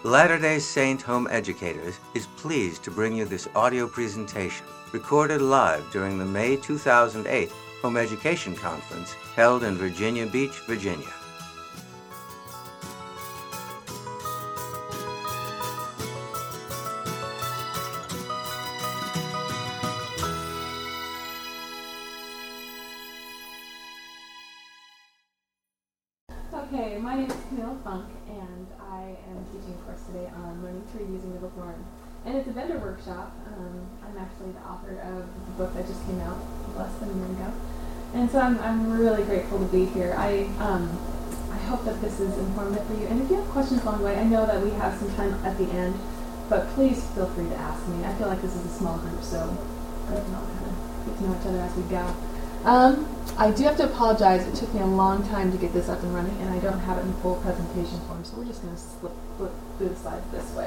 Latter-day Saint Home Educators is pleased to bring you this audio presentation, recorded live during the May 2008 Home Education Conference held in Virginia Beach, Virginia. Okay, my name is Camille Funk, and I am teaching a course today on learning to read using the Book of Mormon. And it's a vendor workshop. I'm actually the author of the book that just came out less than a year ago. And so I'm really grateful to be here. I hope that this is informative for you. And if you have questions along the way, I know that we have some time at the end, but please feel free to ask me. I feel like this is a small group, so we can all kind of get to know each other as we go. I do have to apologize. It took me a long time to get this up and running, and I don't have it in full presentation form, so we're just going to flip through the slides this way.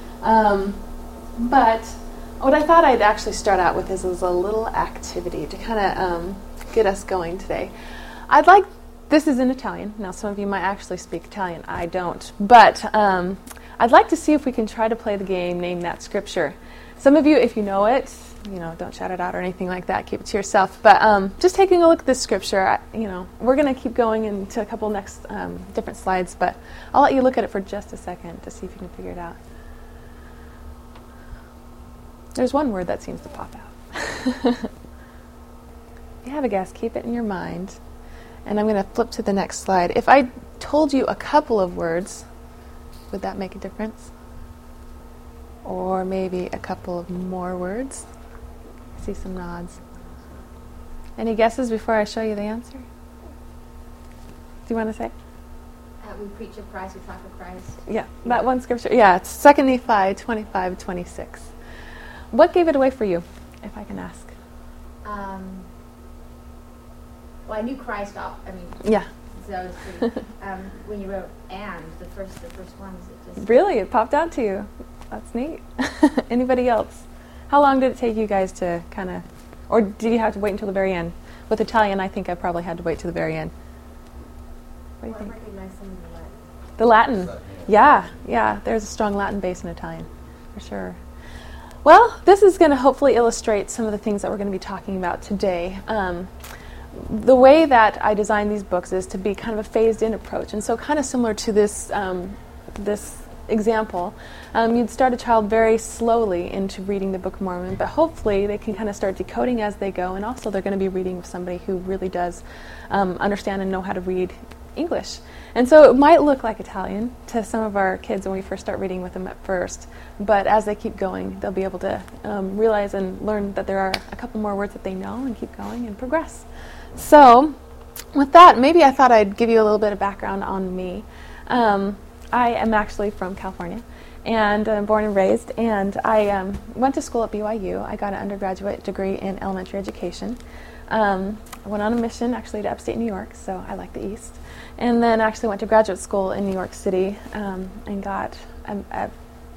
But what I thought I'd actually start out with is a little activity to kind of get us going today. This is in Italian. Now, some of you might actually speak Italian. I don't. But I'd like to see if we can try to play the game, Name That Scripture. Some of you, if you know it, don't shout it out or anything like that. Keep it to yourself. But just taking a look at this scripture, we're going to keep going into a couple next different slides, but I'll let you look at it for just a second to see if you can figure it out. There's one word that seems to pop out. If you have a guess, keep it in your mind. And I'm going to flip to the next slide. If I told you a couple of words, would that make a difference? Or maybe a couple of more words? See some nods. Any guesses before I show you the answer? Do you want to say? We preach of Christ, we talk of Christ. Yeah, that one scripture. Yeah, it's 2 Nephi 25:26. What gave it away for you, if I can ask? Well, I knew Christ off. Yeah. So it was pretty. When you wrote "and," the first ones, it just really, it popped out to you. That's neat. Anybody else? How long did it take you guys to kind of, or did you have to wait until the very end? With Italian, I think I probably had to wait till the very end. What do you think? I recognize some of the Latin. The Latin. Yeah. There's a strong Latin base in Italian, for sure. Well, this is going to hopefully illustrate some of the things that we're going to be talking about today. The way that I design these books is to be kind of a phased-in approach, and so kind of similar to this example, you'd start a child very slowly into reading the Book of Mormon, but hopefully they can kind of start decoding as they go, and also they're going to be reading with somebody who really does understand and know how to read English. And so it might look like Italian to some of our kids when we first start reading with them at first, but as they keep going, they'll be able to realize and learn that there are a couple more words that they know and keep going and progress. So with that, maybe I thought I'd give you a little bit of background on me. I am actually from California, and born and raised, and I went to school at BYU. I got an undergraduate degree in elementary education. I went on a mission actually to upstate New York, so I like the East. And then actually went to graduate school in New York City and got a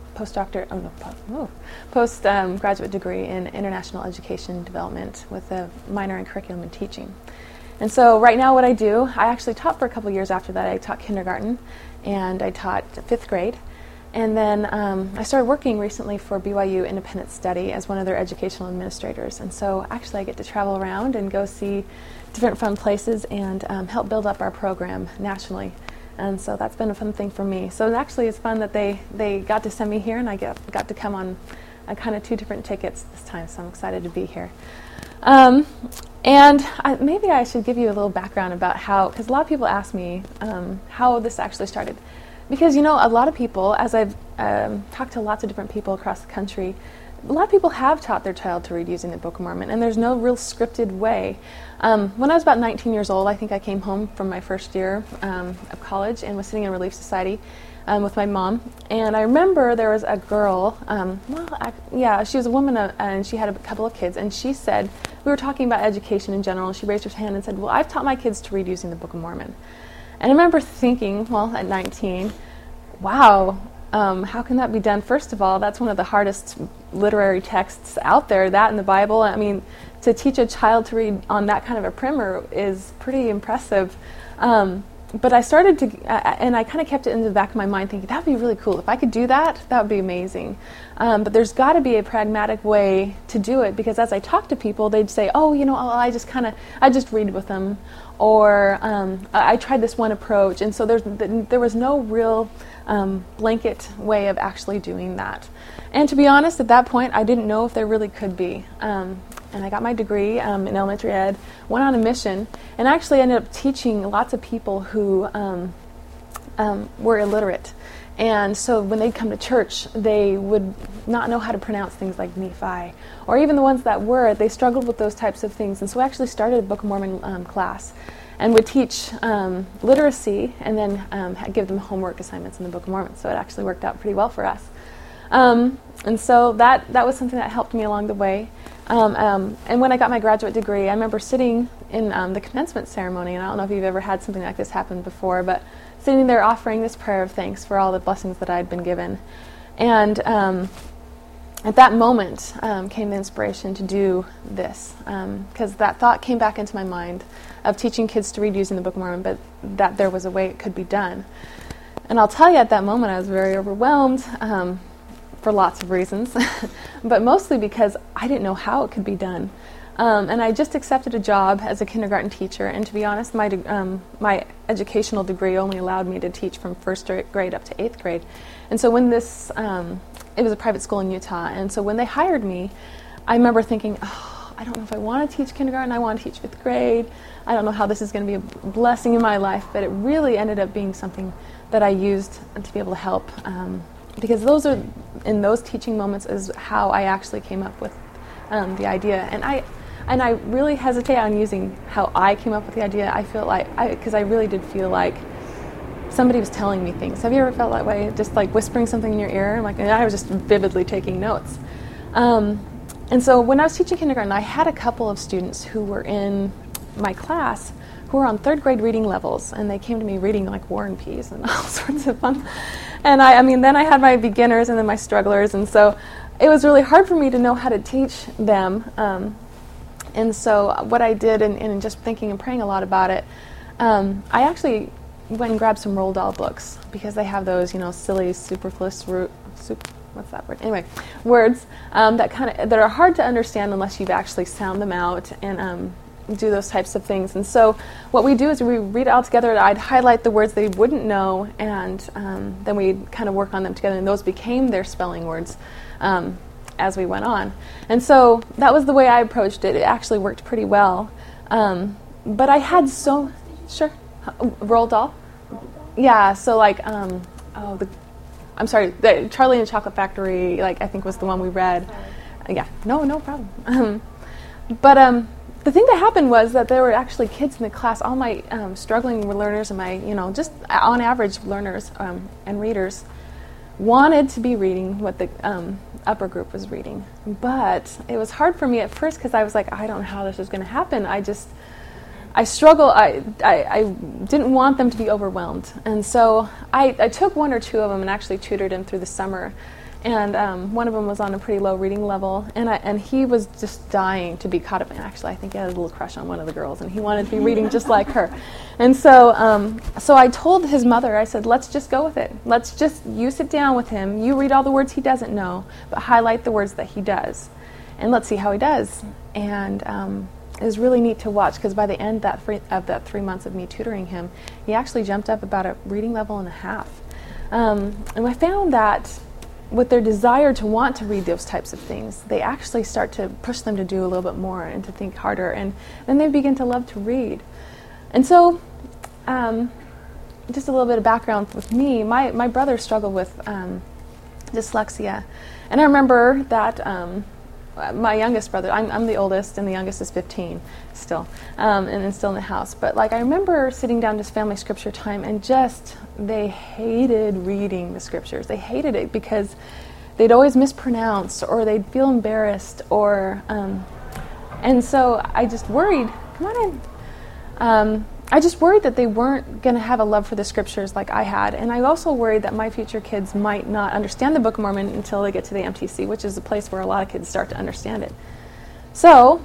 postgraduate degree in international education development with a minor in curriculum and teaching. And so right now what I do, I actually taught for a couple years after that. I taught kindergarten and I taught 5th grade. And then I started working recently for BYU Independent Study as one of their educational administrators. And so actually I get to travel around and go see different fun places and help build up our program nationally. And so that's been a fun thing for me. So actually it's fun that they got to send me here, and I got to come on kind of 2 different tickets this time, so I'm excited to be here. Maybe I should give you a little background about how, because a lot of people ask me how this actually started. Because, a lot of people, as I've talked to lots of different people across the country, a lot of people have taught their child to read using the Book of Mormon, and there's no real scripted way. When I was about 19 years old, I think I came home from my first year of college and was sitting in a Relief Society with my mom. And I remember there was a girl, she was a woman and she had a couple of kids, and she said, we were talking about education in general, and she raised her hand and said, well, I've taught my kids to read using the Book of Mormon. And I remember thinking, at 19, wow, how can that be done? First of all, that's one of the hardest literary texts out there, that and the Bible. I mean, to teach a child to read on that kind of a primer is pretty impressive. but I started to, and I kind of kept it in the back of my mind thinking, that would be really cool. If I could do that, that would be amazing. But there's got to be a pragmatic way to do it, because as I talk to people, they'd say, oh, I just read with them. Or I tried this one approach. And so there was no real blanket way of actually doing that. And to be honest, at that point, I didn't know if there really could be. And I got my degree in elementary ed, went on a mission, and actually ended up teaching lots of people who were illiterate. And so when they'd come to church, they would not know how to pronounce things like Nephi. Or even the ones that were, they struggled with those types of things. And so I actually started a Book of Mormon class and would teach literacy and then give them homework assignments in the Book of Mormon. So it actually worked out pretty well for us. And so that was something that helped me along the way. And when I got my graduate degree, I remember sitting in the commencement ceremony, and I don't know if you've ever had something like this happen before, but sitting there offering this prayer of thanks for all the blessings that I had been given. And at that moment came the inspiration to do this, because that thought came back into my mind of teaching kids to read using the Book of Mormon, but that there was a way it could be done. And I'll tell you, at that moment, I was very overwhelmed, for lots of reasons, but mostly because I didn't know how it could be done. And I just accepted a job as a kindergarten teacher, and to be honest, my educational degree only allowed me to teach from first grade up to 8th grade. And so when this, it was a private school in Utah, and so when they hired me, I remember thinking, I don't know if I want to teach kindergarten, I want to teach 5th grade, I don't know how this is going to be a blessing in my life, but it really ended up being something that I used to be able to help, because in those teaching moments is how I actually came up with the idea. And I really hesitate on using how I came up with the idea. I feel like, because I really did feel like somebody was telling me things. Have you ever felt that way? Just like whispering something in your ear? And I was just vividly taking notes. And so when I was teaching kindergarten, I had a couple of students who were in my class who were on 3rd grade reading levels, and they came to me reading like War and Peace and all sorts of fun. And then I had my beginners and then my strugglers, and so it was really hard for me to know how to teach them. And so what I did, and just thinking and praying a lot about it, I actually went and grabbed some Roald Dahl books, because they have those, silly, superfluous, what's that word? Anyway, words that are hard to understand unless you've actually sound them out and do those types of things. And so what we do is we read it all together. I'd highlight the words they wouldn't know, and then we'd kind of work on them together, and those became their spelling words as we went on. And so that was the way I approached it. It actually worked pretty well. But I had sure, Roald Dahl? Yeah, so like, the Charlie and the Chocolate Factory, I think was the one we read. Yeah, no problem. But the thing that happened was that there were actually kids in the class, all my struggling learners and my, just on average learners and readers wanted to be reading what the upper group was reading. But it was hard for me at first, because I was like, I don't know how this is going to happen. I struggle. I didn't want them to be overwhelmed. And so I took 1 or 2 of them and actually tutored them through the summer. And one of them was on a pretty low reading level, and he was just dying to be caught up. And actually, I think he had a little crush on one of the girls, and he wanted to be reading just like her. And so so I told his mother, I said, let's just go with it. You sit down with him. You read all the words he doesn't know, but highlight the words that he does. And let's see how he does. And it was really neat to watch, because by the end of that 3 months of me tutoring him, he actually jumped up about a reading level and a half. And I found that with their desire to want to read those types of things, they actually start to push them to do a little bit more and to think harder, and then they begin to love to read. And so, just a little bit of background with me, my brother struggled with dyslexia, and I remember that my youngest brother, I'm the oldest, and the youngest is 15 still, and still in the house, but I remember sitting down to family scripture time, and they hated reading the scriptures. They hated it because they'd always mispronounce, or they'd feel embarrassed, or and so I just worried, come on in. I just worried that they weren't going to have a love for the scriptures like I had, and I also worried that my future kids might not understand the Book of Mormon until they get to the MTC, which is a place where a lot of kids start to understand it. So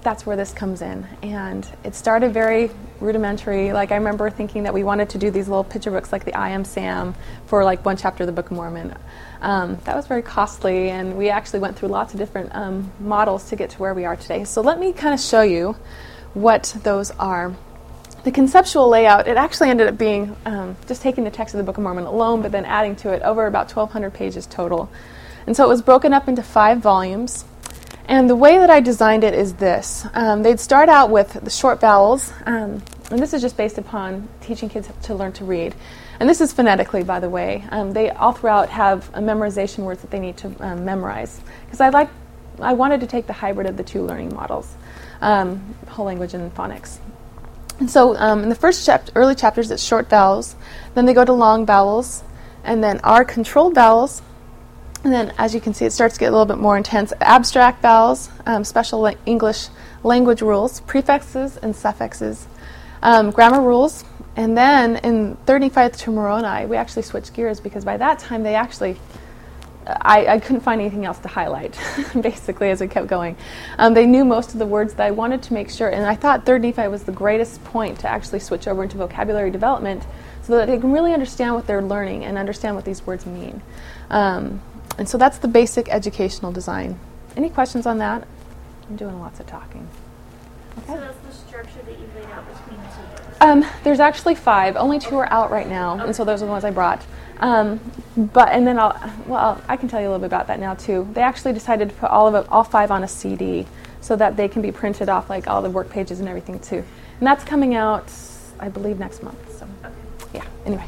that's where this comes in. And it started very rudimentary. Like, I remember thinking that we wanted to do these little picture books like the I Am Sam for like one chapter of the Book of Mormon. That was very costly, and we actually went through lots of different models to get to where we are today. So let me kind of show you what those are. The conceptual layout, it actually ended up being just taking the text of the Book of Mormon alone, but then adding to it over about 1,200 pages total. And so it was broken up into 5 volumes. And the way that I designed it is this. They'd start out with the short vowels, and this is just based upon teaching kids to learn to read. And this is phonetically, by the way. They all throughout have memorization words that they need to memorize. Because I wanted to take the hybrid of the 2 learning models, whole language and phonics. And so in the first early chapters, it's short vowels. Then they go to long vowels, and then are controlled vowels. And then, as you can see, it starts to get a little bit more intense. Abstract vowels, special English language rules, prefixes and suffixes, grammar rules. And then in 35 to Moroni, we actually switched gears because by that time they actually, I couldn't find anything else to highlight, basically, as we kept going. They knew most of the words that I wanted to make sure, and I thought 3rd Nephi was the greatest point to actually switch over into vocabulary development so that they can really understand what they're learning and understand what these words mean. And so that's the basic educational design. Any questions on that? I'm doing lots of talking. Okay. So that's the structure that you laid out between the 2 books? There's actually 5. Only 2 are out right now, and so those are the ones I brought. And then I can tell you a little bit about that now too. They actually decided to put all 5 on a CD so that they can be printed off, like all the work pages and everything too. And that's coming out, I believe, next month. So, yeah. Anyway.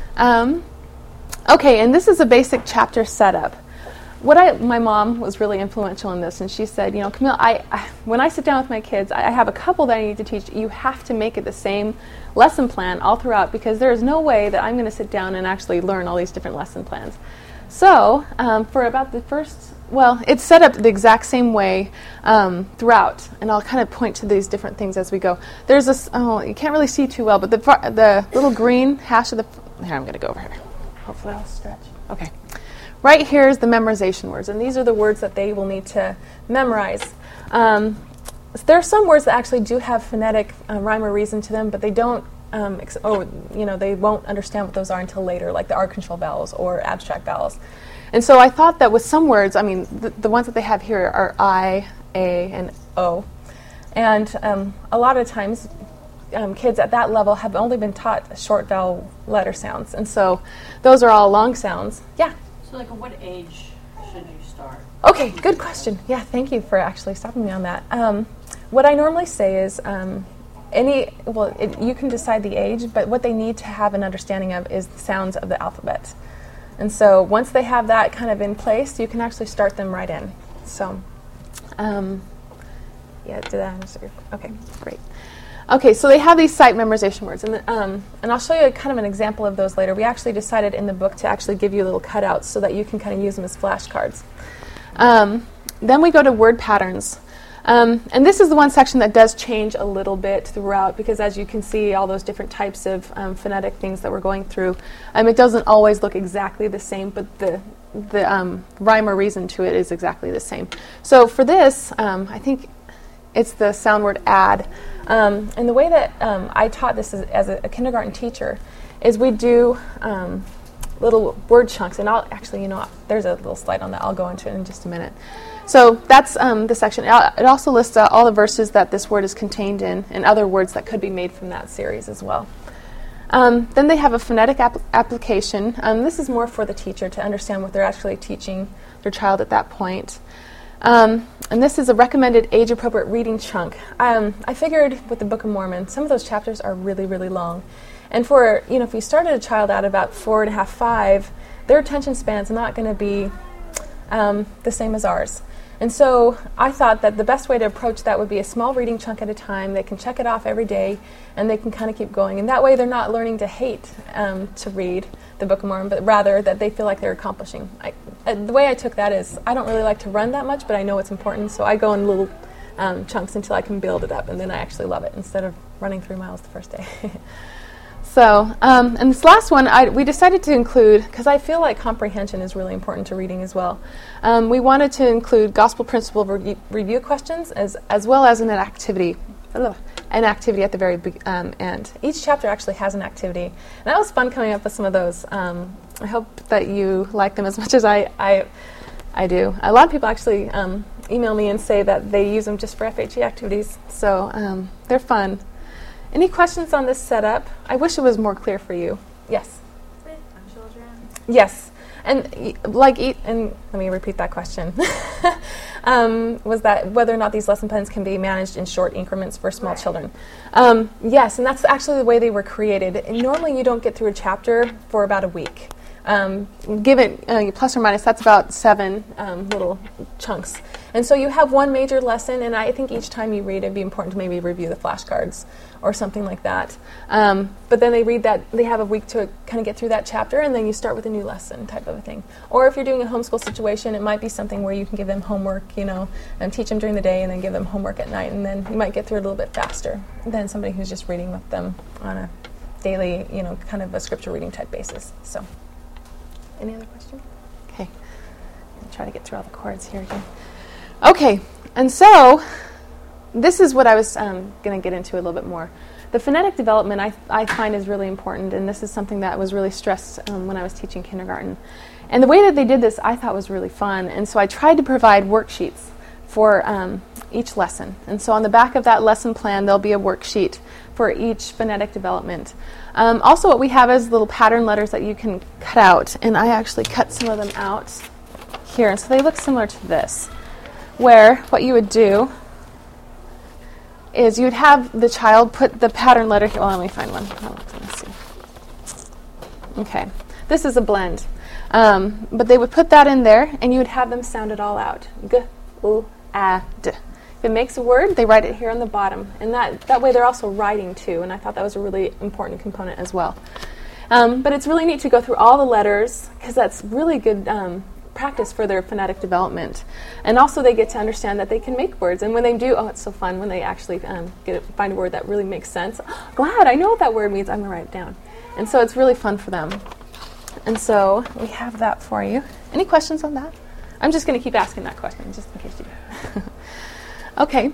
Okay, and this is a basic chapter setup. My mom was really influential in this, and she said, you know, Camille, when I sit down with my kids, I have a couple that I need to teach. You have to make it the same lesson plan all throughout, because there is no way that I'm going to sit down and actually learn all these different lesson plans. So for about the first, it's set up the exact same way throughout, and I'll kind of point to these different things as we go. There's this, you can't really see too well, but the little green hash of here, I'm going to go over here. Hopefully I'll stretch. Okay. Right here is the memorization words, and these are the words that they will need to memorize. There are some words that actually do have phonetic rhyme or reason to them, but they don't, they won't understand what those are until later, like the R-control vowels or abstract vowels. And so I thought that with some words, the ones that they have here are I, A, and O. And a lot of times, kids at that level have only been taught short vowel letter sounds, and so those are all long sounds. Yeah? So, like, at what age should you start? Okay, good question. Yeah, thank you for actually stopping me on that. What I normally say is you can decide the age, but what they need to have an understanding of is the sounds of the alphabet. And so once they have that kind of in place, you can actually start them right in. So, did that answer your question? Okay, great. Okay, so they have these sight memorization words, and I'll show you kind of an example of those later. We actually decided in the book to actually give you little cutouts so that you can kind of use them as flashcards. Then we go to word patterns. And this is the one section that does change a little bit throughout, because as you can see, all those different types of phonetic things that we're going through, it doesn't always look exactly the same, but the rhyme or reason to it is exactly the same. So for this, I think it's the sound word add. And the way that I taught this as a kindergarten teacher is we do little word chunks. And I'll actually, there's a little slide on that. I'll go into it in just a minute. So that's the section. It also lists all the verses that this word is contained in and other words that could be made from that series as well. Then they have a phonetic application. This is more for the teacher to understand what they're actually teaching their child at that point. And this is a recommended age-appropriate reading chunk. I figured with the Book of Mormon, some of those chapters are really, really long. And for, if you started a child at about 4.5, 5, their attention span's not going to be the same as ours. And so I thought that the best way to approach that would be a small reading chunk at a time. They can check it off every day, and they can kind of keep going. And that way they're not learning to hate to read the Book of Mormon, but rather that they feel like they're accomplishing. The way I took that is I don't really like to run that much, but I know it's important, so I go in little chunks until I can build it up, and then I actually love it instead of running 3 miles the first day. So, and this last one, we decided to include, because I feel like comprehension is really important to reading as well. We wanted to include gospel principle review questions as well as an activity at the very end. Each chapter actually has an activity, and that was fun coming up with some of those. I hope that you like them as much as I do. A lot of people actually email me and say that they use them just for FHE activities, so they're fun. Any questions on this setup? I wish it was more clear for you. Yes? With children? Yes. And and let me repeat that question. Was that whether or not these lesson plans can be managed in short increments for small children? Yes, and that's actually the way they were created. And normally you don't get through a chapter for about a week. Give it plus or minus, that's about 7 little chunks. And so you have one major lesson, and I think each time you read, it'd be important to maybe review the flashcards or something like that. But then they read that, they have a week to kind of get through that chapter, and then you start with a new lesson type of a thing. Or if you're doing a homeschool situation, it might be something where you can give them homework, and teach them during the day and then give them homework at night, and then you might get through it a little bit faster than somebody who's just reading with them on a daily, kind of a scripture reading type basis. So, any other questions? Okay. I'll try to get through all the chords here again. Okay, and so this is what I was going to get into a little bit more. The phonetic development I find is really important, and this is something that was really stressed when I was teaching kindergarten. And the way that they did this I thought was really fun, and so I tried to provide worksheets for each lesson. And so on the back of that lesson plan, there'll be a worksheet for each phonetic development. Also what we have is little pattern letters that you can cut out, and I actually cut some of them out here, and so they look similar to this, where what you would do is you would have the child put the pattern letter here. Well, let me find one. Let me see. Okay, this is a blend. But they would put that in there, and you would have them sound it all out. G, U, A, D. If it makes a word, they write it here on the bottom. And that way they're also writing, too, and I thought that was a really important component as well. But it's really neat to go through all the letters, because that's really good practice for their phonetic development. And also they get to understand that they can make words. And when they do, it's so fun when they actually find a word that really makes sense. Glad, I know what that word means. I'm going to write it down. And so it's really fun for them. And so we have that for you. Any questions on that? I'm just going to keep asking that question, just in case you do. Okay.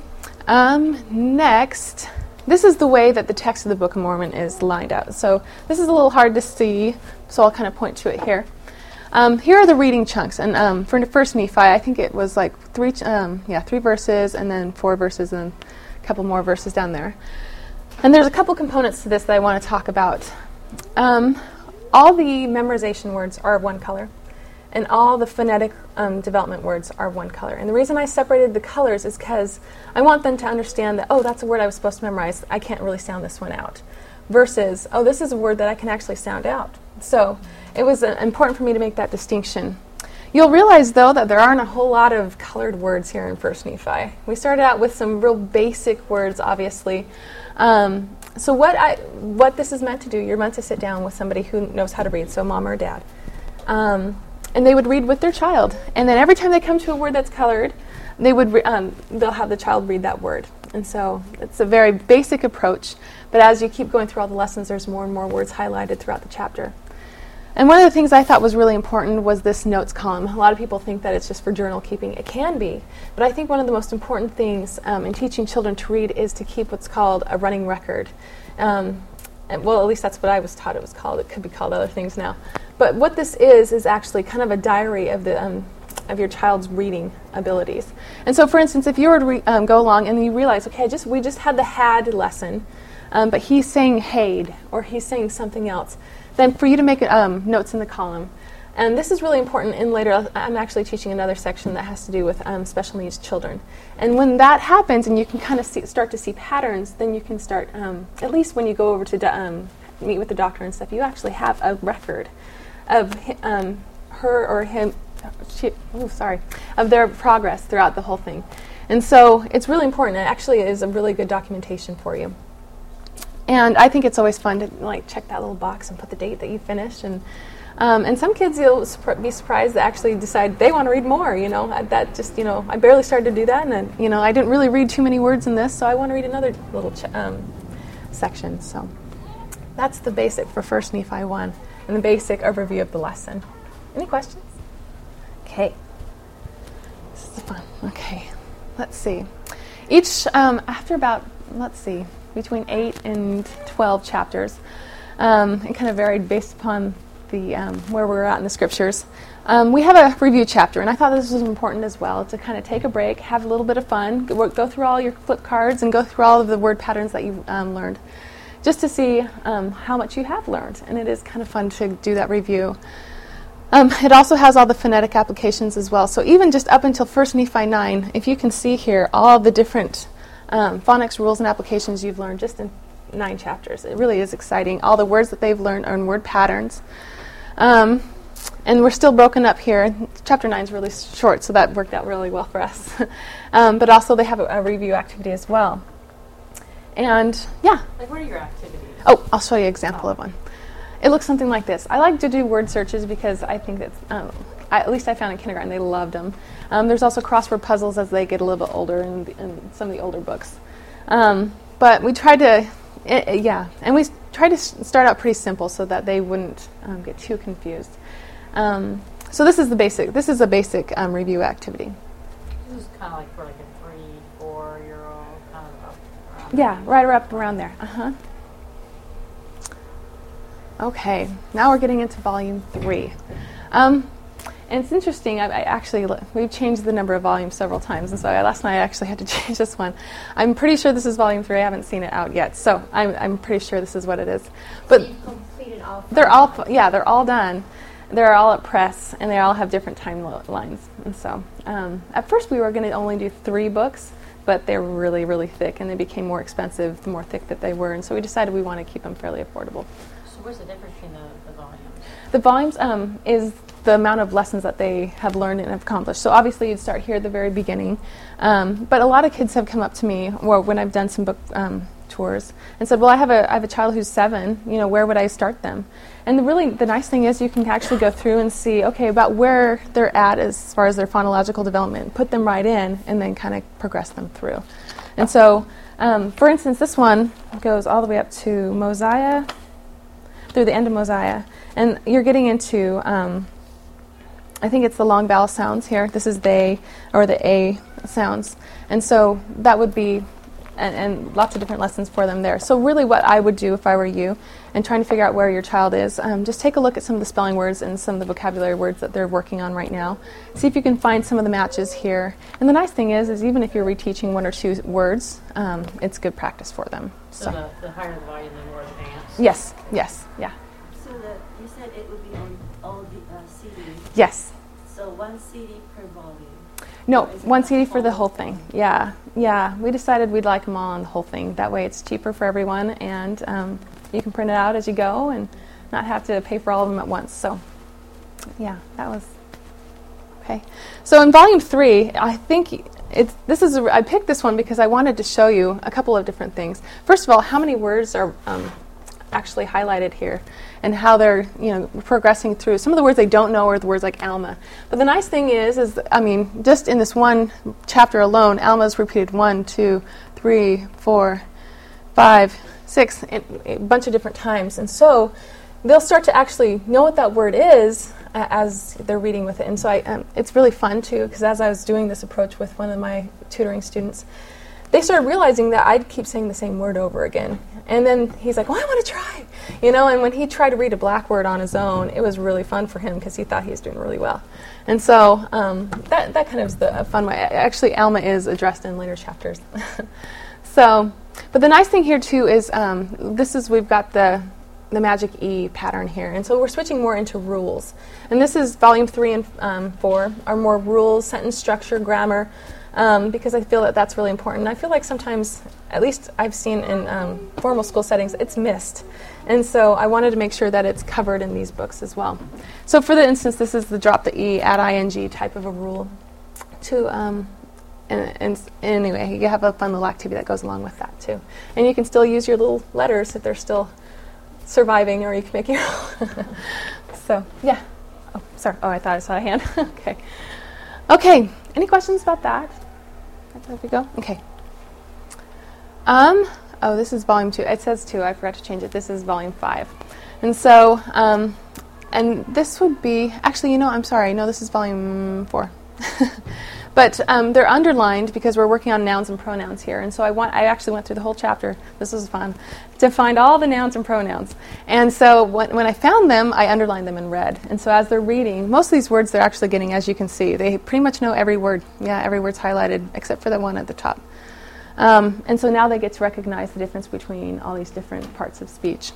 Next, this is the way that the text of the Book of Mormon is lined out. So this is a little hard to see, so I'll kind of point to it here. Here are the reading chunks, and for the first Nephi, I think it was like 3 verses, and then 4 verses, and a couple more verses down there. And there's a couple components to this that I want to talk about. All the memorization words are of one color, and all the phonetic development words are one color. And the reason I separated the colors is because I want them to understand that, that's a word I was supposed to memorize. I can't really sound this one out. Versus, this is a word that I can actually sound out. So it was important for me to make that distinction. You'll realize, though, that there aren't a whole lot of colored words here in 1 Nephi. We started out with some real basic words, obviously. So what this is meant to do, you're meant to sit down with somebody who knows how to read, so mom or dad. And they would read with their child. And then every time they come to a word that's colored, they'll have the child read that word. And so it's a very basic approach. But as you keep going through all the lessons, there's more and more words highlighted throughout the chapter. And one of the things I thought was really important was this notes column. A lot of people think that it's just for journal keeping. It can be. But I think one of the most important things in teaching children to read is to keep what's called a running record. At least that's what I was taught it was called. It could be called other things now. But what this is actually kind of a diary of the of your child's reading abilities. And so, for instance, if you were to go along and you realize, okay, we just had the had lesson, but he's saying had, or he's saying something else, then for you to make notes in the column. And this is really important. And later, I'm actually teaching another section that has to do with special needs children. And when that happens, and you can kind of start to see patterns, then you can start, at least when you go over to meet with the doctor and stuff, you actually have a record of her or him, of their progress throughout the whole thing. And so it's really important. It actually is a really good documentation for you. And I think it's always fun to check that little box and put the date that you finished. And some kids, you'll be surprised, that actually decide they want to read more. That just, I barely started to do that, and I didn't really read too many words in this, so I want to read another little section. So, that's the basic for 1 Nephi 1 and the basic overview of the lesson. Any questions? Okay. This is fun. Okay. Let's see. Each, after about, between 8 and 12 chapters, it kind of varied based upon the where we're at in the scriptures. We have a review chapter, and I thought this was important as well, to kind of take a break, have a little bit of fun, go through all your flip cards and go through all of the word patterns that you've learned, just to see how much you have learned. And it is kind of fun to do that review. It also has all the phonetic applications as well. So even just up until 1 Nephi 9, if you can see here all the different phonics rules and applications you've learned just in 9 chapters. It really is exciting. All the words that they've learned are in word patterns. And we're still broken up here. Chapter 9 is really short, so that worked out really well for us. But also they have a review activity as well. And, yeah. Like, what are your activities? Oh, I'll show you an example of one. It looks something like this. I like to do word searches because I think that's, at least I found in kindergarten, they loved them. There's also crossword puzzles as they get a little bit older in some of the older books. But we tried to, and we tried to start out pretty simple so that they wouldn't get too confused. So this is a basic review activity. This is kind of like for like a 3-4-year-old, kind of up around Yeah, right up around there. Okay, now we're getting into volume 3. And it's interesting, we've changed the number of volumes several times, and so last night I actually had to change this one. I'm pretty sure this is volume 3. I haven't seen it out yet, so I'm pretty sure this is what it is. But So you've completed all 5. they're all done. They're all at press, and they all have different timelines. And so at first we were going to only do 3 books, but they're really, really thick, and they became more expensive the more thick that they were, and so we decided we want to keep them fairly affordable. So what's the difference between the volumes? The volumes is the amount of lessons that they have learned and have accomplished. So obviously you'd start here at the very beginning. But a lot of kids have come up to me when I've done some book tours and said, well, I have a child who's 7, where would I start them? And the nice thing is you can actually go through and see, okay, about where they're at as far as their phonological development, put them right in, and then kind of progress them through. And so, for instance, this one goes all the way up to Mosiah, through the end of Mosiah. And you're getting into, I think it's the long vowel sounds here. This is they, or the A sounds. And so that would be, and lots of different lessons for them there. So really what I would do if I were you, and trying to figure out where your child is, just take a look at some of the spelling words and some of the vocabulary words that they're working on right now. See if you can find some of the matches here. And the nice thing is even if you're reteaching 1 or 2 words, it's good practice for them. So the higher the volume, the more advanced? Yes, yeah. So you said it would be on all the CDs. Yes. So 1 CD per volume. No, 1 CD for the whole thing. Yeah. We decided we'd like them all on the whole thing. That way it's cheaper for everyone, and you can print it out as you go and not have to pay for all of them at once. So, yeah, that was okay. So in volume 3, I think I picked this one because I wanted to show you a couple of different things. First of all, how many words are actually highlighted here, and how they're progressing through. Some of the words they don't know are the words like Alma. But the nice thing is just in this one chapter alone, Alma is repeated 1, 2, 3, 4, 5, 6, a bunch of different times. And so they'll start to actually know what that word is as they're reading with it. And so it's really fun too, because as I was doing this approach with one of my tutoring students, they started realizing that I'd keep saying the same word over again. And then he's like, well, I want to try. And when he tried to read a black word on his own, it was really fun for him because he thought he was doing really well. And so that kind of is a fun way. Actually, Alma is addressed in later chapters. But the nice thing here, too, is we've got the magic E pattern here. And so we're switching more into rules. And this is volume 3 and 4 are more rules, sentence structure, grammar, because I feel that that's really important. And I feel like sometimes, at least I've seen in formal school settings, it's missed. And so I wanted to make sure that it's covered in these books as well. So for the instance, this is the drop the E, add ing type of a rule. And anyway, you have a fun little activity that goes along with that too. And you can still use your little letters if they're still surviving, or you can make your own. So, yeah. Oh, sorry. Oh, I thought I saw a hand. Okay. Any questions about that? There we go. Okay. this is volume 2. It says 2. I forgot to change it. This is volume 5. And so, and this would be, actually, I'm sorry. No, this is volume 4. But they're underlined because we're working on nouns and pronouns here. And so I actually went through the whole chapter. This was fun, to find all the nouns and pronouns. And so when I found them, I underlined them in red. And so as they're reading, most of these words they're actually getting, as you can see. They pretty much know every word. Yeah, every word's highlighted except for the one at the top. And so now they get to recognize the difference between all these different parts of speech.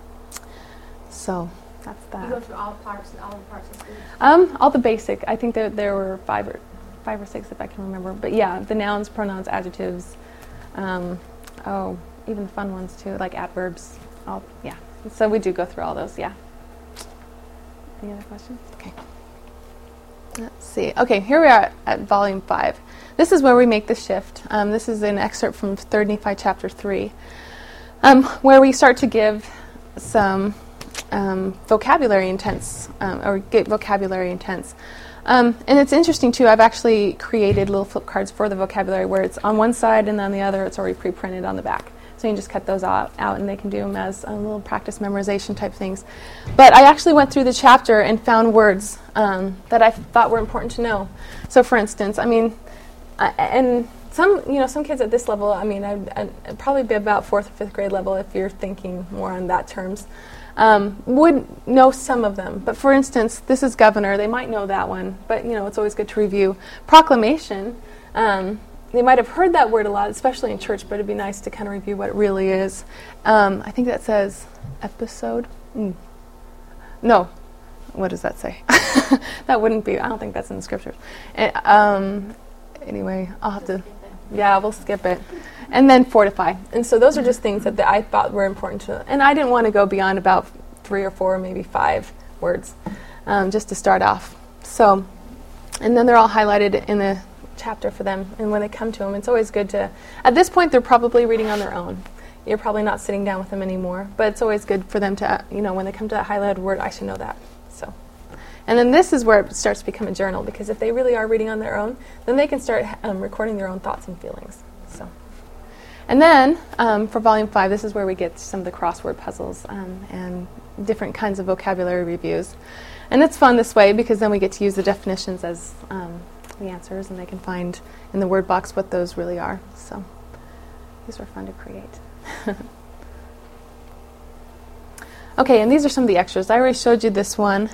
So that's that. You go through all the parts of speech? All the basic. I think there were five or six if I can remember. But yeah, the nouns, pronouns, adjectives. Even the fun ones too, like adverbs. Yeah. So we do go through all those. Yeah. Any other questions? Okay. Let's see. Okay, here we are at volume 5. This is where we make the shift. This is an excerpt from 3 Nephi chapter 3, where we start to give some vocabulary intents, or get vocabulary intents. And it's interesting, too. I've actually created little flip cards for the vocabulary where it's on one side and on the other it's already pre-printed on the back. So you can just cut those out and they can do them as little practice memorization type things. But I actually went through the chapter and found words that I thought were important to know. So, for instance, and some kids at this level, I'd probably be about 4th or 5th grade level if you're thinking more on that terms. Would know some of them. But for instance, this is governor. They might know that one, but it's always good to review. Proclamation, they might have heard that word a lot, especially in church, but it'd be nice to kind of review what it really is. I think that says episode. No. What does that say? That wouldn't be, I don't think that's in the scriptures. Anyway, I'll have to, we'll skip it. And then fortify. And so those are just things that I thought were important to, and I didn't want to go beyond about 3 or 4, maybe 5 words, just to start off. So, and then they're all highlighted in the chapter for them, and when they come to them, it's always good to, at this point, they're probably reading on their own. You're probably not sitting down with them anymore, but it's always good for them to, when they come to that highlighted word, I should know that. So, and then this is where it starts to become a journal, because if they really are reading on their own, then they can start recording their own thoughts and feelings. So. And then, for Volume 5, this is where we get some of the crossword puzzles and different kinds of vocabulary reviews. And it's fun this way because then we get to use the definitions as the answers, and they can find in the word box what those really are. So these were fun to create. Okay, and these are some of the extras. I already showed you this one.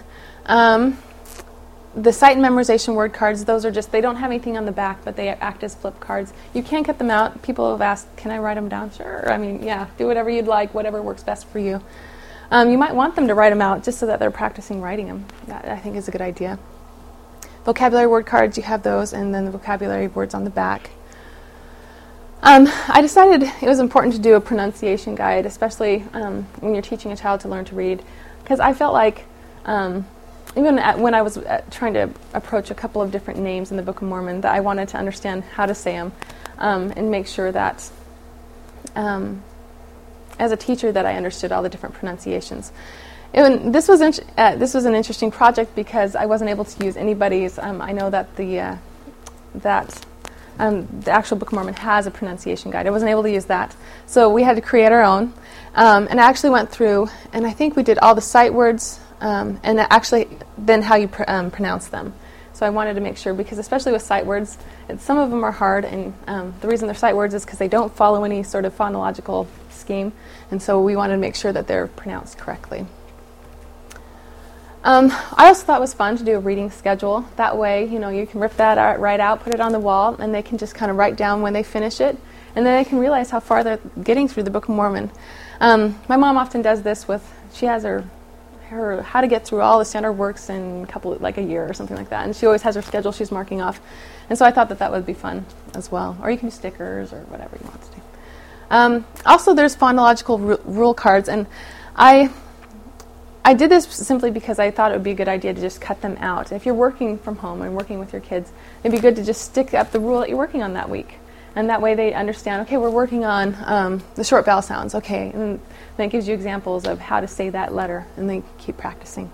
The sight and memorization word cards, those are just, they don't have anything on the back, but they act as flip cards. You can cut them out. People have asked, can I write them down? Sure. Do whatever you'd like, whatever works best for you. You might want them to write them out just so that they're practicing writing them. That, I think, is a good idea. Vocabulary word cards, you have those, and then the vocabulary words on the back. I decided it was important to do a pronunciation guide, especially when you're teaching a child to learn to read, because I felt like even when I was trying to approach a couple of different names in the Book of Mormon, that I wanted to understand how to say them and make sure that, as a teacher, that I understood all the different pronunciations. This was an interesting project because I wasn't able to use anybody's. I know that the actual Book of Mormon has a pronunciation guide. I wasn't able to use that, so we had to create our own. And I actually went through, and I think we did all the sight words. And actually then how you pronounce them. So I wanted to make sure, because especially with sight words, some of them are hard, and the reason they're sight words is because they don't follow any sort of phonological scheme, and so we wanted to make sure that they're pronounced correctly. I also thought it was fun to do a reading schedule. That way, you can rip that right out, put it on the wall, and they can just kind of write down when they finish it, and then they can realize how far they're getting through the Book of Mormon. My mom often does this she has her how to get through all the standard works in a year or something like that, and she always has her schedule she's marking off, and so I thought that would be fun as well. Or you can do stickers or whatever you want to do. Also, there's phonological rule cards, and I did this simply because I thought it would be a good idea to just cut them out. If you're working from home and working with your kids, it'd be good to just stick up the rule that you're working on that week. And that way they understand, okay, we're working on the short vowel sounds, okay. And then it gives you examples of how to say that letter, and they keep practicing.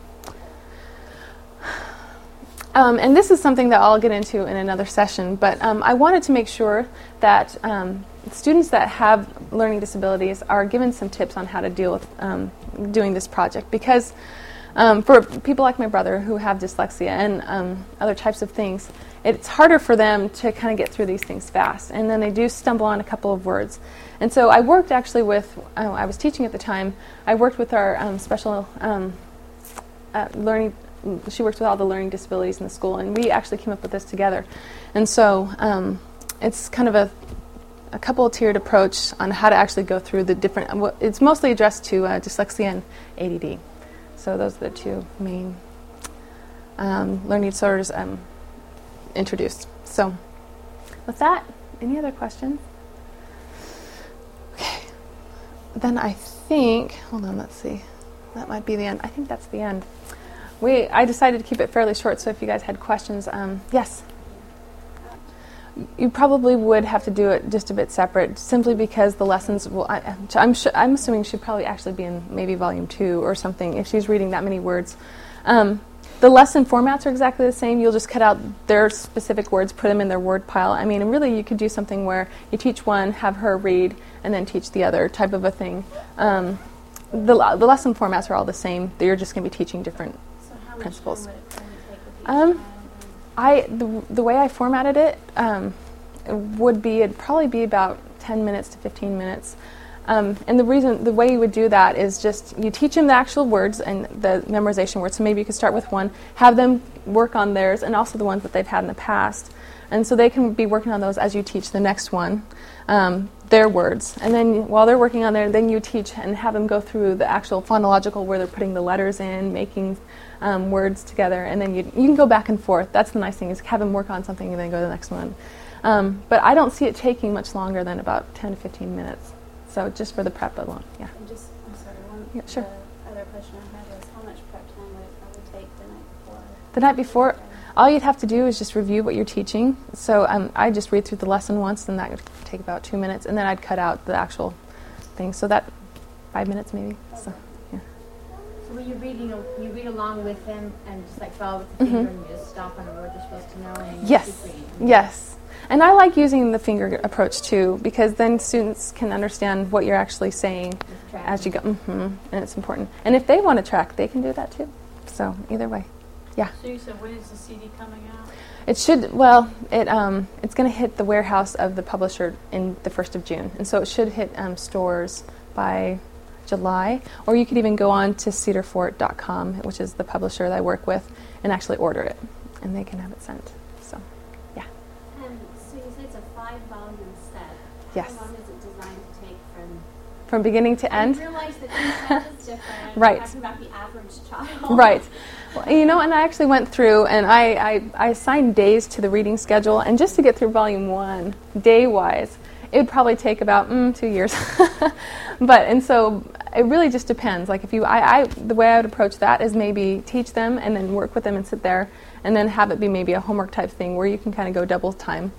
And this is something that I'll get into in another session, but I wanted to make sure that students that have learning disabilities are given some tips on how to deal with doing this project, because for people like my brother who have dyslexia and other types of things, it's harder for them to kind of get through these things fast, and then they do stumble on a couple of words. And so I worked actually with, I was teaching at the time, I worked with our special learning, she works with all the learning disabilities in the school, and we actually came up with this together. And so it's kind of a couple-tiered approach on how to actually go through the different, it's mostly addressed to dyslexia and ADD. So those are the two main learning disorders introduced. So with that, any other questions? Okay. Then I think, hold on, let's see. That might be the end. I think that's the end. I decided to keep it fairly short, so if you guys had questions, yes? You probably would have to do it just a bit separate, simply because the lessons will, I'm assuming she'd probably actually be in maybe volume 2 or something if she's reading that many words. The lesson formats are exactly the same. You'll just cut out their specific words, put them in their word pile. I mean, really, you could do something where you teach one, have her read, and then teach the other type of a thing. The lesson formats are all the same. You're just going to be teaching different principles. The way I formatted it it'd probably be about 10 minutes to 15 minutes. And the way you would do that is just you teach them the actual words and the memorization words. So maybe you could start with one, have them work on theirs and also the ones that they've had in the past. And so they can be working on those as you teach the next one, their words. And then while they're working on then you teach and have them go through the actual phonological where they're putting the letters in, making words together, and then you can go back and forth. That's the nice thing, is have them work on something and then go to the next one. But I don't see it taking much longer than about 10 to 15 minutes. So just for the prep alone, yeah. And I'm sorry, sure. The other question I had was how much prep time would it probably take the night before? The night before, all you'd have to do is just review what you're teaching. So I just read through the lesson once, and that would take about 2 minutes, and then I'd cut out the actual thing. So that 5 minutes maybe. Okay. So. So when you're reading, you read along with them and just like follow with the finger and you just stop on a word they're supposed to know and you keep reading. Yes. And I like using the finger approach too, because then students can understand what you're actually saying as you go. And it's important. And if they want to track, they can do that too. So either way, yeah. So you said, when is the CD coming out? It should. Well, it's going to hit the warehouse of the publisher in the 1st of June, and so it should hit stores by July. Or you could even go on to cedarfort.com, which is the publisher that I work with, and actually order it, and they can have it sent. So, yeah. So you said it's a 5-volume set. Yes. How long is it designed to take from beginning to end? I realize that each child is different. Right. I'm talking about the average child. Right. Well, and I actually went through and I assigned days to the reading schedule, and just to get through volume 1, day-wise, it would probably take about 2 years. And so it really just depends. Like if the way I would approach that is maybe teach them and then work with them and sit there, and then have it be maybe a homework type thing where you can kind of go double time.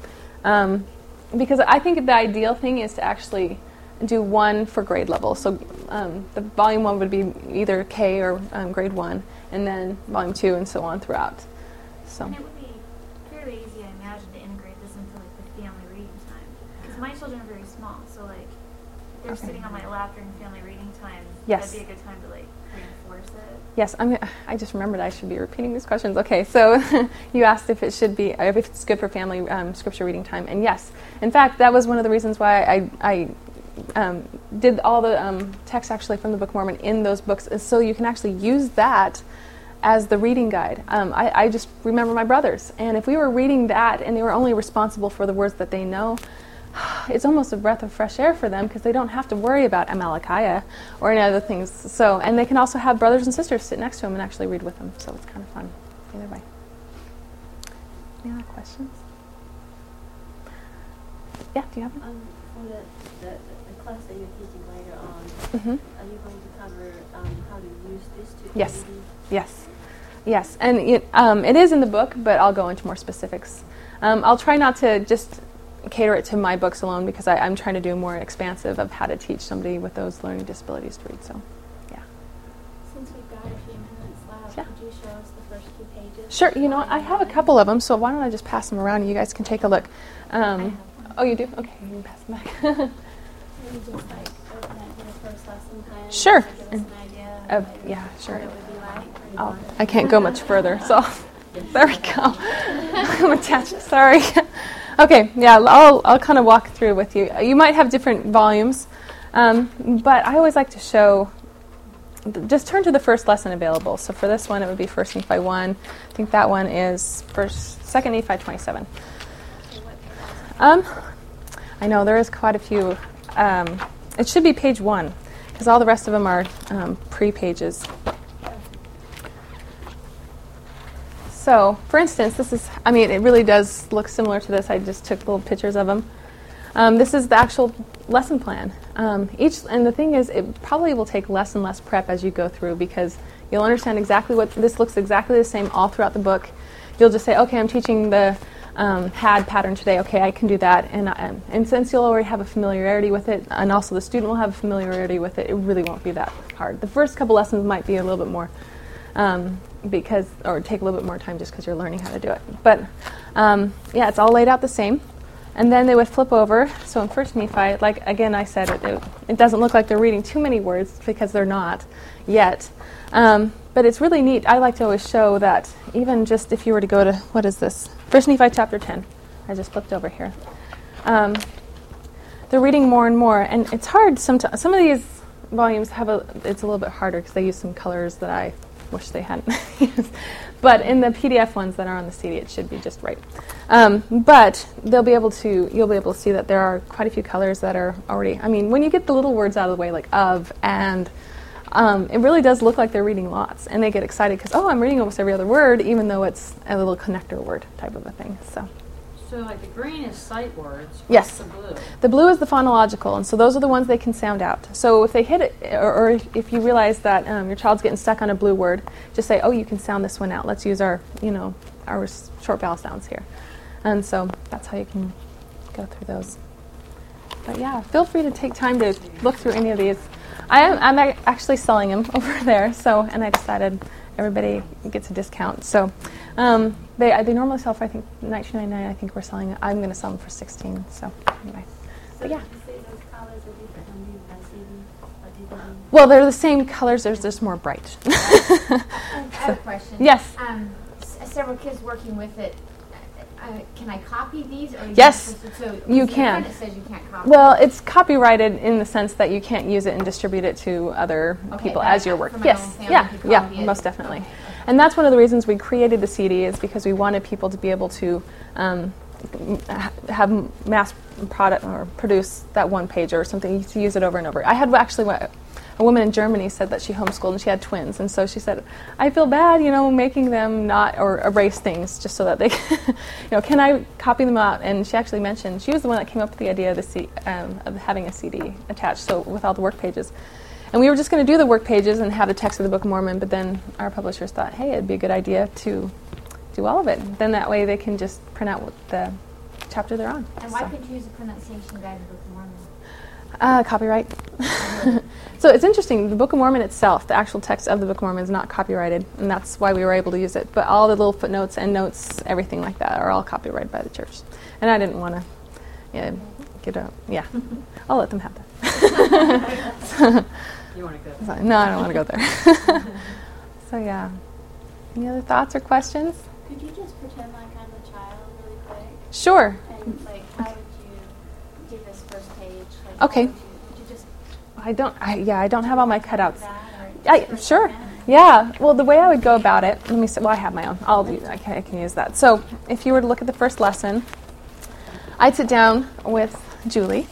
Because I think the ideal thing is to actually do one for grade level. So the volume 1 would be either K or grade 1, and then volume 2 and so on throughout. So. And it would be fairly easy, I imagine, to integrate this into like the family reading time. Because my children are very small, so like they're sitting on my lap during family reading time. Yes. That'd be a good time to like reinforce it. Yes, I just remembered I should be repeating these questions. Okay, so you asked if it should be, if it's good for family scripture reading time, and yes. In fact, that was one of the reasons why I did all the text actually from the Book of Mormon in those books, is so you can actually use that as the reading guide. I just remember my brothers, and if we were reading that and they were only responsible for the words that they know, it's almost a breath of fresh air for them, because they don't have to worry about Amalickiah or any other things. So, and they can also have brothers and sisters sit next to them and actually read with them. So it's kind of fun either way. Any other questions? Yeah, do you have one? For the class that you're teaching later on, are you going to cover how to use this to Yes. Yes. And it is in the book, but I'll go into more specifics. I'll try not to just cater it to my books alone, because I'm trying to do more expansive of how to teach somebody with those learning disabilities to read. So, yeah. Since we've got a few minutes left, Yeah. could you show us the first 2 pages? Sure. I have a couple of them, so why don't I just pass them around and you guys can take a look. Oh, you do? Okay, you can pass them back. Maybe just like open it to the first lesson time. Sure. Give us an idea. Yeah, sure. What it would be like. Oh, I can't go much further, so there we go. I'm attached. Sorry. Okay, yeah, I'll kind of walk through with you. You might have different volumes, but I always like to show. Just turn to the first lesson available. So for this one, it would be 1 Nephi 1. I think that one is 2 Nephi 27. I know there is quite a few. It should be page 1 because all the rest of them are pre-pages. So, for instance, this is, it really does look similar to this. I just took little pictures of them. This is the actual lesson plan. And the thing is, it probably will take less and less prep as you go through because you'll understand exactly what, this looks exactly the same all throughout the book. You'll just say, okay, I'm teaching the had pattern today. Okay, I can do that. And since you'll already have a familiarity with it, and also the student will have a familiarity with it, it really won't be that hard. The first couple lessons might be a little bit more or take a little bit more time just because you're learning how to do it. But yeah, it's all laid out the same. And then they would flip over. So in 1 Nephi, like again I said, it doesn't look like they're reading too many words because they're not yet. But it's really neat. I like to always show that even just if you were to go to, what is this? 1 Nephi chapter 10. I just flipped over here. They're reading more and more. And it's hard sometimes. Some of these volumes it's a little bit harder because they use some colors that I wish they hadn't used. But in the PDF ones that are on the CD, it should be just right. But you'll be able to see that there are quite a few colors that are already, when you get the little words out of the way, like of, and, it really does look like they're reading lots. And they get excited because, I'm reading almost every other word, even though it's a little connector word type of a thing. So like the green is sight words. Yes. What's the blue? The blue is the phonological, and so those are the ones they can sound out. So if they hit it, or if you realize that your child's getting stuck on a blue word, just say, you can sound this one out. Let's use our short vowel sounds here. And so that's how you can go through those. But yeah, feel free to take time to look through any of these. I'm actually selling them over there, and I decided everybody gets a discount. So they normally sell for, I think, $19.99. I think we're selling. I'm going to sell them for $16. So anyway, So yeah. you say those colors are different on the CD? Well, they're the same colors. They're just more bright. I have a question. Yes. Several kids working with it. Can I copy these? Or Yes, so you can. It says you can't copy. Well, it's copyrighted in the sense that you can't use it and distribute it to other people as your work. Yes, yeah, most definitely. Okay. And that's one of the reasons we created the CD is because we wanted people to be able to have mass product or produce that one page or something to use it over and over. I had actually a woman in Germany said that she homeschooled and she had twins, and so she said, I feel bad, making them not or erase things just so that they, can I copy them out? And she actually mentioned she was the one that came up with the idea of of having a CD attached, so with all the work pages. And we were just going to do the work pages and have the text of the Book of Mormon, but then our publishers thought, hey, it'd be a good idea to do all of it. Then that way they can just print out what the chapter they're on. And why couldn't you use the pronunciation guide of the Book of Mormon? Copyright. So it's interesting. The Book of Mormon itself, the actual text of the Book of Mormon, is not copyrighted, and that's why we were able to use it. But all the little footnotes, endnotes, everything like that are all copyrighted by the church. And I didn't want to get out. Yeah. I'll let them have that. You want to go? No, I don't want to go there. So yeah. Any other thoughts or questions? Could you just pretend like I'm a child really quick? Sure. And how would you do this first page? Okay. Would you just I don't have all my cutouts. that, Sure. Yeah. Well, the way I would go about it, let me see. Well, I have my own. I can use that. So if you were to look at the first lesson, I'd sit down with Julie.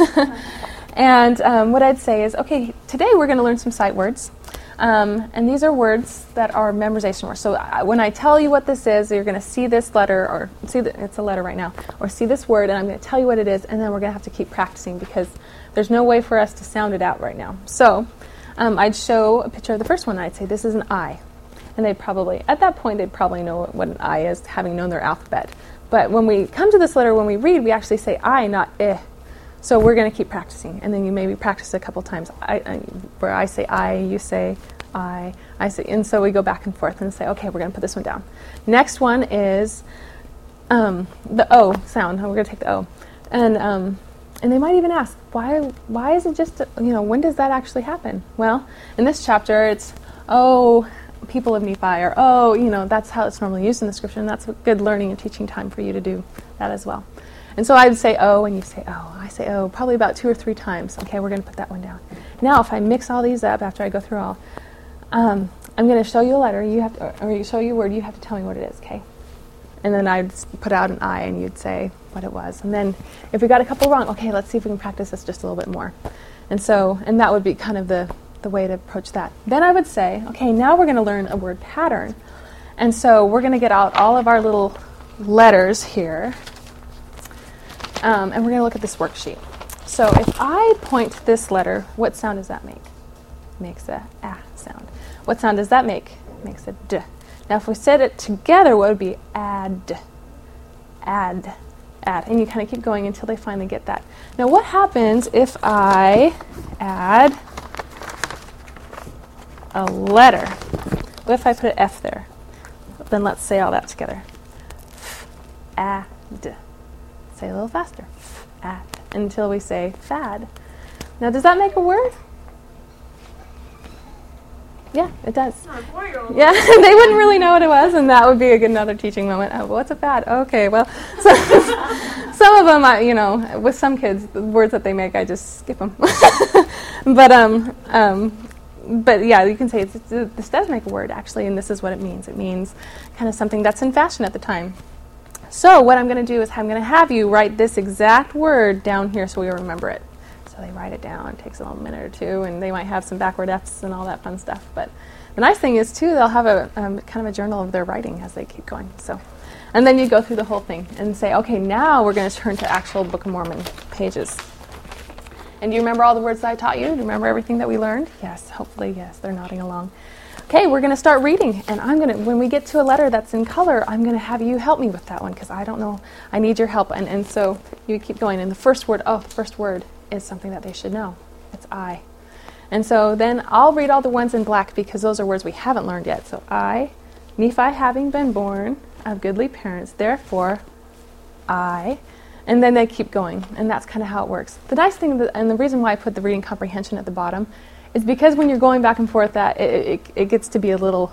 And what I'd say is, okay, today we're going to learn some sight words. And these are words that are memorization words. So when I tell you what this is, you're going to see this letter, or it's a letter right now, or see this word, and I'm going to tell you what it is, and then we're going to have to keep practicing because there's no way for us to sound it out right now. So I'd show a picture of the first one, and I'd say, this is an I. And at that point, they'd probably know what an I is, having known their alphabet. But when we come to this letter, when we read, we actually say I, not eh. So we're going to keep practicing, and then you maybe practice a couple times. Where I say I, you say I say, and so we go back and forth and say, okay, we're going to put this one down. Next one is the O sound. We're going to take the O. And they might even ask, why is it just, when does that actually happen? Well, in this chapter, it's, people of Nephi, or, that's how it's normally used in the scripture, and that's a good learning and teaching time for you to do that as well. And so I'd say, and you say, I say, probably about 2 or 3 times. Okay, we're going to put that one down. Now, if I mix all these up after I go through all, I'm going to show you a letter, or show you a word, you have to tell me what it is, okay? And then I'd put out an I, and you'd say what it was. And then if we got a couple wrong, okay, let's see if we can practice this just a little bit more. And that would be kind of the way to approach that. Then I would say, okay, now we're going to learn a word pattern. And so we're going to get out all of our little letters here, and we're going to look at this worksheet. So if I point this letter, what sound does that make? Makes a sound. What sound does that make? Makes a d. Now if we said it together, what would be add, add, add? And you kind of keep going until they finally get that. Now what happens if I add a letter? What if I put an F there? Then let's say all that together. Add. Say a little faster. Add. Until we say fad. Now does that make a word? Yeah, it does. Yeah, they wouldn't really know what it was, and that would be another teaching moment. Oh, what's a fad? Okay, well, so, some of them, with some kids, the words that they make, I just skip them. But yeah, you can say this does make a word, actually, and this is what it means. It means kind of something that's in fashion at the time. So what I'm going to do is I'm going to have you write this exact word down here so we remember it. So they write it down. It takes a little minute or two, and they might have some backward F's and all that fun stuff. But the nice thing is, too, they'll have a kind of a journal of their writing as they keep going. So, and then you go through the whole thing and say, okay, now we're going to turn to actual Book of Mormon pages. And do you remember all the words that I taught you? Do you remember everything that we learned? Yes, hopefully, yes. They're nodding along. Okay, we're going to start reading. And when we get to a letter that's in color, I'm going to have you help me with that one because I don't know. I need your help. And so you keep going. And the first word is something that they should know. It's I. And so then I'll read all the ones in black because those are words we haven't learned yet. So I, Nephi having been born of goodly parents, therefore I, and then they keep going. And that's kind of how it works. The nice thing, and the reason why I put the reading comprehension at the bottom, is because when you're going back and forth, that it gets to be a little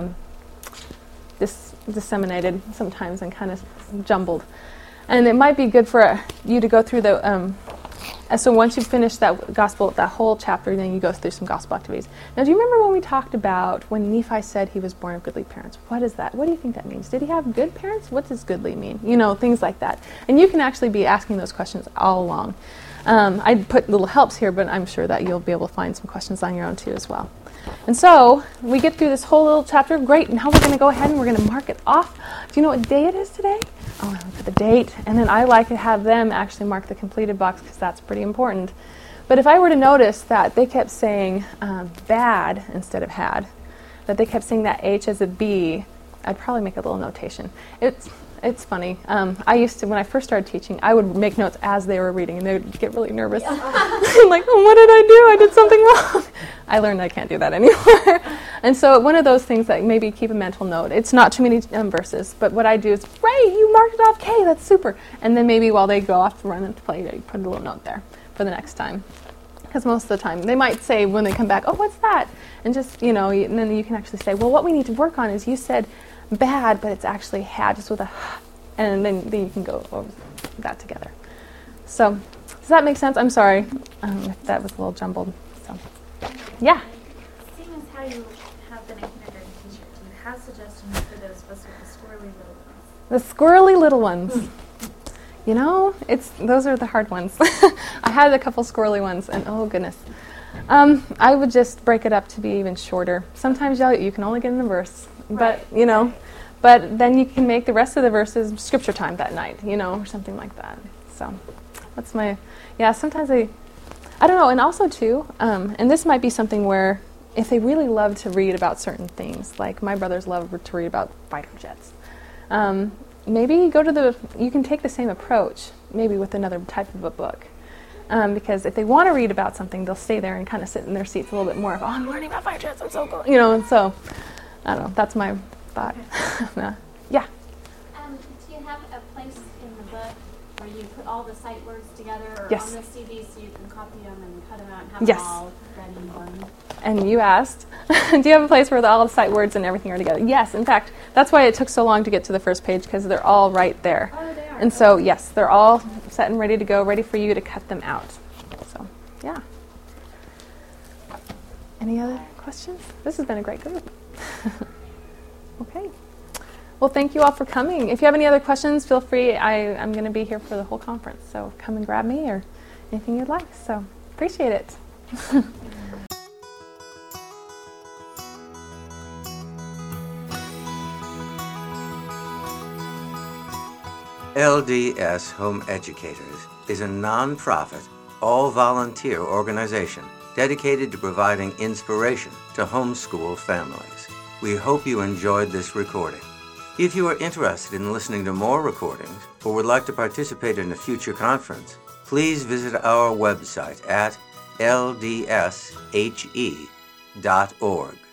disseminated sometimes and kind of jumbled. And it might be good for you to go through the... so once you finish that whole chapter, then you go through some gospel activities. Now, do you remember when we talked about when Nephi said he was born of goodly parents? What is that? What do you think that means? Did he have good parents? What does goodly mean? Things like that. And you can actually be asking those questions all along. I put little helps here, but I'm sure that you'll be able to find some questions on your own too as well. And so we get through this whole little chapter. Great. Now we're going to go ahead and we're going to mark it off. Do you know what day it is today? Oh, I put the date. And then I like to have them actually mark the completed box because that's pretty important. But if I were to notice that they kept saying bad instead of had, that they kept saying that H as a B, I'd probably make a little notation. It's funny. I used to, when I first started teaching, I would make notes as they were reading, and they would get really nervous. Like, what did I do? I did something wrong. I learned I can't do that anymore. And so one of those things that maybe keep a mental note. It's not too many verses, but what I do is, great, you marked it off. Okay, that's super. And then maybe while they go off to run and play, I put a little note there for the next time. Because most of the time, they might say when they come back, oh, what's that? And just, and then you can actually say, well, what we need to work on is you said bad, but it's actually had, just with a, and then you can go over that together. So, does that make sense? I'm sorry if that was a little jumbled. So, yeah. Seeing as how you have been a kindergarten teacher, do you have suggestions for those of us with the squirrely little ones? The squirrely little ones. Those are the hard ones. I had a couple squirrely ones, and oh goodness. I would just break it up to be even shorter. Sometimes you can only get in a verse, but but then you can make the rest of the verses scripture time that night, or something like that. So that's sometimes I don't know. And also too, and this might be something where if they really love to read about certain things, like my brothers love to read about fighter jets, maybe you can take the same approach, maybe with another type of a book. Because if they want to read about something, they'll stay there and kind of sit in their seats a little bit more. I'm learning about fighter jets, I'm so cool. And so, I don't know, that's my thought. Yeah? Do you have a place in the book where you you put all the sight words together or Yes. on the CD so you can copy them and cut them out and have Yes. them all ready in one? And you asked, do you have a place where all the sight words and everything are together? Yes, in fact, that's why it took so long to get to the first page, because they're all right there. Oh, they are. And so, yes, they're all set and ready to go, ready for you to cut them out. So, yeah. Any other questions? This has been a great group. Okay. Well, thank you all for coming. If you have any other questions, feel free. I'm going to be here for the whole conference, so come and grab me or anything you'd like. So, appreciate it. LDS Home Educators is a non-profit, all-volunteer organization dedicated to providing inspiration to homeschool families. We hope you enjoyed this recording. If you are interested in listening to more recordings or would like to participate in a future conference, please visit our website at ldshe.org.